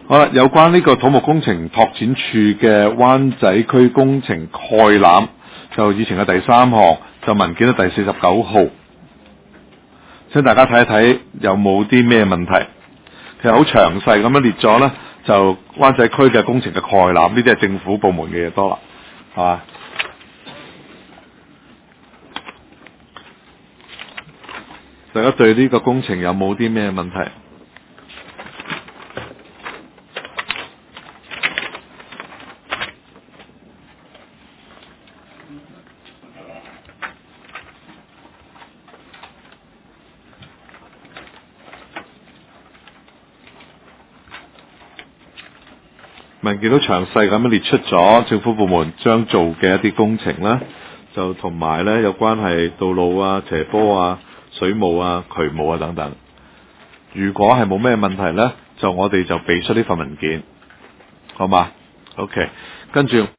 好啦，有關呢個土木工程拓展處嘅灣仔區工程概覽，就以前嘅第3項，就文件嘅第49號，請大家睇一睇有冇啲咩問題。其實好詳細咁樣列咗呢，就灣仔區嘅工程嘅概覽，呢啲係政府部門嘅嘢多啦，係嘛？大家對呢個工程有冇啲咩問題？文件都詳細咁樣列出咗政府部門將做嘅一啲工程啦，就同埋咧有關係道路啊、斜坡啊、水務啊、渠務啊等等。如果係冇咩問題咧，我哋就俾出呢份文件，好嘛？OK，跟住。